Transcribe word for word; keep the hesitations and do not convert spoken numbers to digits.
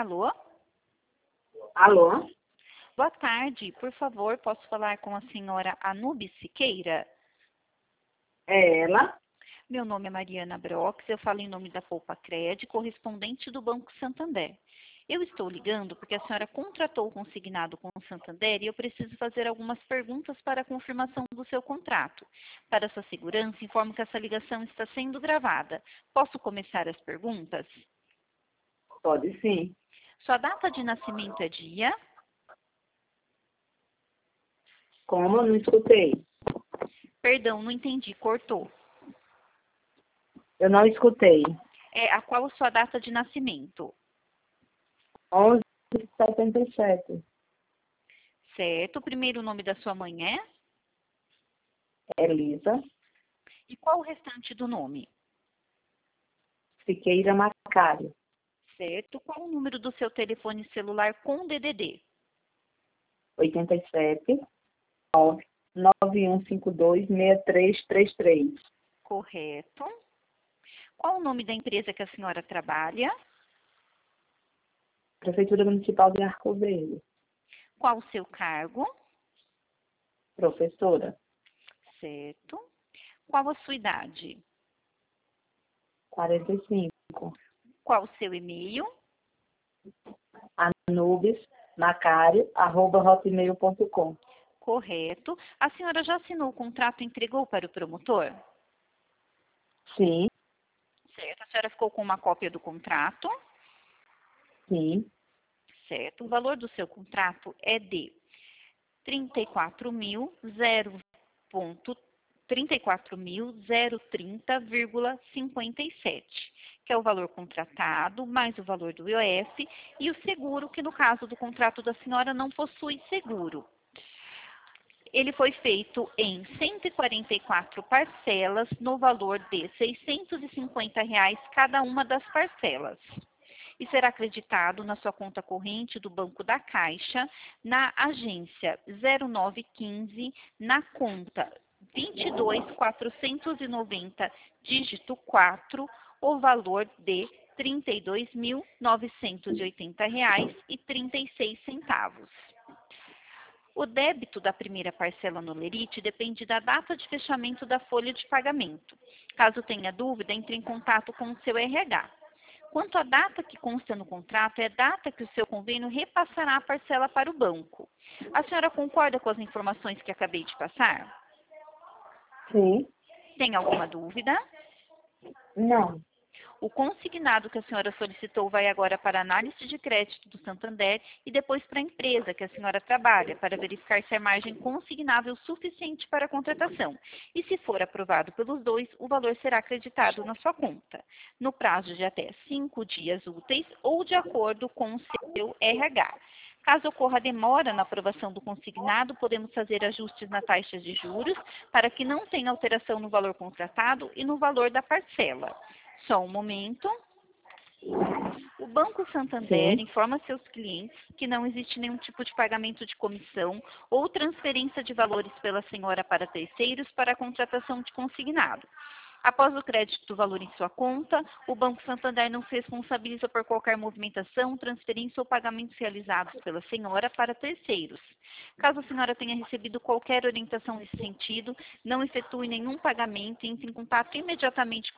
Alô? Alô? Boa tarde. Por favor, posso falar com a senhora Anubis Siqueira? É ela? Meu nome é Mariana Brox, eu falo em nome da Poupa Cred, correspondente do Banco Santander. Eu estou ligando porque a senhora contratou o consignado com o Santander e eu preciso fazer algumas perguntas para a confirmação do seu contrato. Para sua segurança, informo que essa ligação está sendo gravada. Posso começar as perguntas? Pode sim. Sua data de nascimento é dia? Como? Eu não escutei. Perdão, não entendi, cortou. Eu não escutei. É, a qual a sua data de nascimento? onze de setenta e sete. Certo. O primeiro nome da sua mãe é? Elisa E qual o restante do nome? Siqueira Macário. Certo. Qual o número do seu telefone celular com D D D? oitenta e sete, nove, nove um cinco dois, seis três três três. Correto. Qual o nome da empresa que a senhora trabalha? Prefeitura Municipal de Arco Verde. Qual o seu cargo? Professora. Certo. Qual a sua idade? quarenta e cinco. Qual o seu e-mail? Anubis Macário, arroba hotmail ponto com. Correto. A senhora já assinou o contrato e entregou para o promotor? Sim, Certo. A senhora ficou com uma cópia do contrato? sim. Certo. O valor do seu contrato é de trinta e quatro mil zero trinta vírgula cinquenta e sete, que é o valor contratado, mais o valor do I O F e o seguro, que no caso do contrato da senhora não possui seguro. Ele foi feito em cento e quarenta e quatro parcelas, no valor de seiscentos e cinquenta reais cada uma das parcelas. E será acreditado na sua conta corrente do Banco da Caixa, na agência zero nove quinze, na conta vinte e dois mil quatrocentos e noventa, dígito quatro, o valor de trinta e dois mil novecentos e oitenta reais e trinta e seis centavos. O débito da primeira parcela no Lerite depende da data de fechamento da folha de pagamento. Caso tenha dúvida, entre em contato com o seu R H. Quanto à data que consta no contrato, é a data que o seu convênio repassará a parcela para o banco. A senhora concorda com as informações que acabei de passar? Sim. Tem alguma dúvida? Não. O consignado que a senhora solicitou vai agora para a análise de crédito do Santander e depois para a empresa que a senhora trabalha, para verificar se a margem consignável suficiente para a contratação. E se for aprovado pelos dois, o valor será acreditado na sua conta, no prazo de até cinco dias úteis ou de acordo com o seu R H. Caso ocorra demora na aprovação do consignado, podemos fazer ajustes na taxa de juros para que não tenha alteração no valor contratado e no valor da parcela. Só um momento. O Banco Santander Sim. informa seus clientes que não existe nenhum tipo de pagamento de comissão ou transferência de valores pela senhora para terceiros para a contratação de consignado. Após o crédito do valor em sua conta, o Banco Santander não se responsabiliza por qualquer movimentação, transferência ou pagamentos realizados pela senhora para terceiros. Caso a senhora tenha recebido qualquer orientação nesse sentido, não efetue nenhum pagamento e entre em contato imediatamente